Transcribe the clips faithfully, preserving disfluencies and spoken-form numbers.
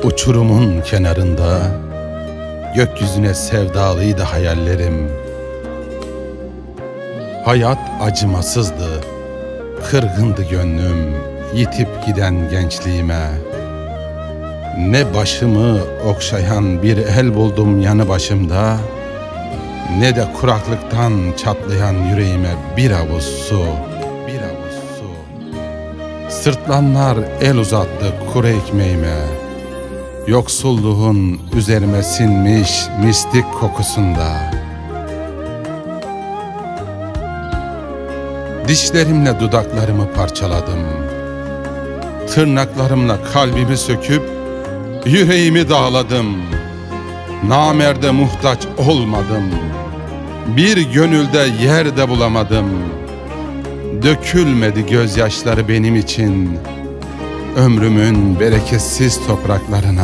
Uçurumun kenarında gökyüzüne sevdalıydı hayallerim. Hayat acımasızdı, kırgındı gönlüm yitip giden gençliğime. Ne başımı okşayan bir el buldum yanı başımda, ne de kuraklıktan çatlayan yüreğime bir avuz su, bir avuz su. Sırtlanlar el uzattı kuru ekmeğime, yoksulluğun üzerime sinmiş mistik kokusunda. Dişlerimle dudaklarımı parçaladım, tırnaklarımla kalbimi söküp yüreğimi dağladım. Namerde muhtaç olmadım, bir gönülde yer de bulamadım. Dökülmedi gözyaşları benim için ömrümün bereketsiz topraklarına.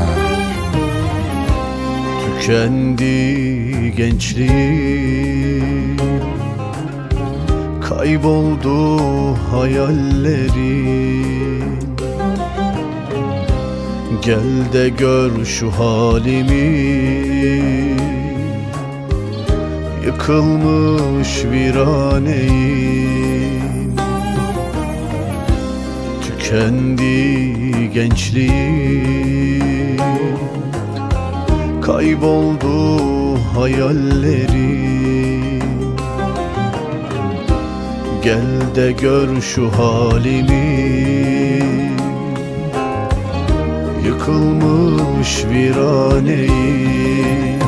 Tükendi gençliğim, kayboldu hayallerim. Gel de gör şu halimi, yıkılmış viraneyim. Tükendi gençliğim, kayboldu hayallerim. Gel de gör şu halimi, yıkılmış viraneyim.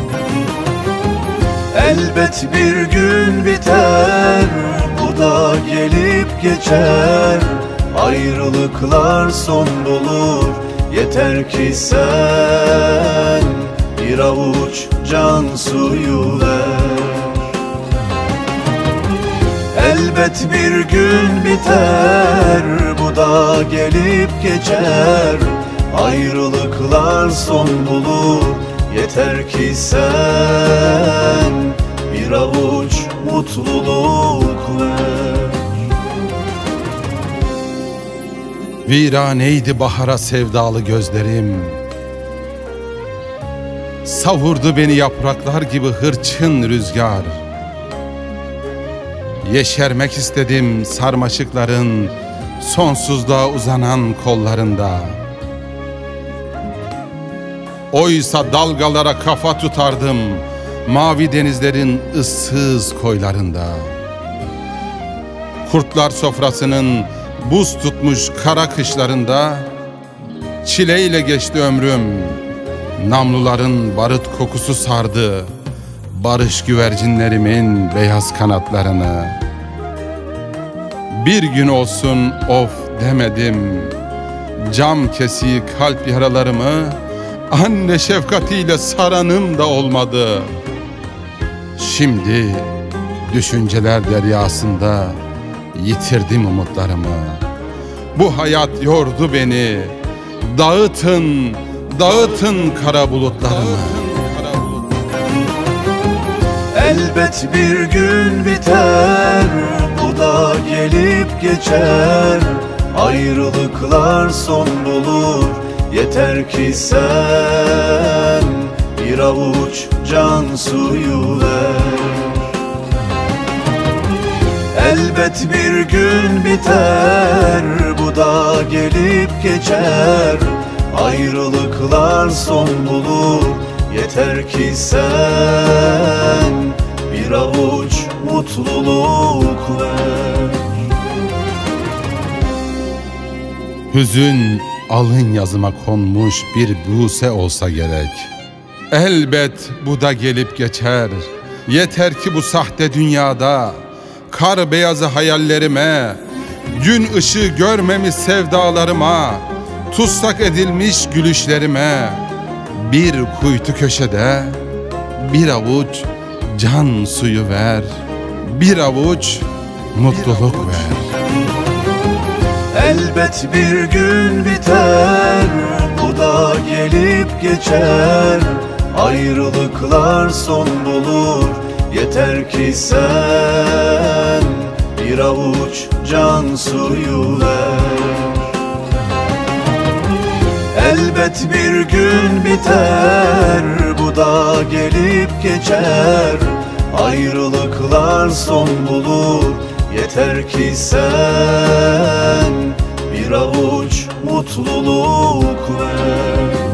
Elbet bir gün biter, bu da gelip geçer. Ayrılıklar son bulur, yeter ki sen bir avuç can suyu ver. Elbet bir gün biter, bu da gelip geçer. Ayrılıklar son bulur, yeter ki sen bir avuç mutluluk ver. Viraneydi bahara sevdalı gözlerim, savurdu beni yapraklar gibi hırçın rüzgar. Yeşermek istedim sarmaşıkların sonsuzluğa uzanan kollarında. Oysa dalgalara kafa tutardım mavi denizlerin ıssız koylarında. Kurtlar sofrasının buz tutmuş kara kışlarında çileyle geçti ömrüm. Namluların barut kokusu sardı barış güvercinlerimin beyaz kanatlarını. Bir gün olsun of demedim, cam kesiği kalp yaralarımı anne şefkatiyle saranım da olmadı. Şimdi düşünceler deryasında yitirdim umutlarımı. Bu hayat yordu beni, dağıtın, dağıtın kara bulutlarımı. Elbet bir gün biter, bu da gelip geçer. Ayrılıklar son bulur, yeter ki sen bir avuç can suyu ver. Elbet bir gün biter, bu da gelip geçer. Ayrılıklar son bulur, yeter ki sen bir avuç mutluluk ver. Hüzün alın yazıma konmuş bir buse olsa gerek. Elbet bu da gelip geçer. Yeter ki bu sahte dünyada kar beyazı hayallerime, gün ışığı görmemiş sevdalarıma, tutsak edilmiş gülüşlerime bir kuytu köşede bir avuç can suyu ver, bir avuç mutluluk ver. Elbet bir gün biter, bu da gelip geçer. Ayrılıklar son bulur, yeter ki sen bir avuç can suyu ver. Elbet Elbet bir gün biter, bu da gelip geçer. Ayrılıklar son bulur, yeter ki sen bir avuç mutluluk ver.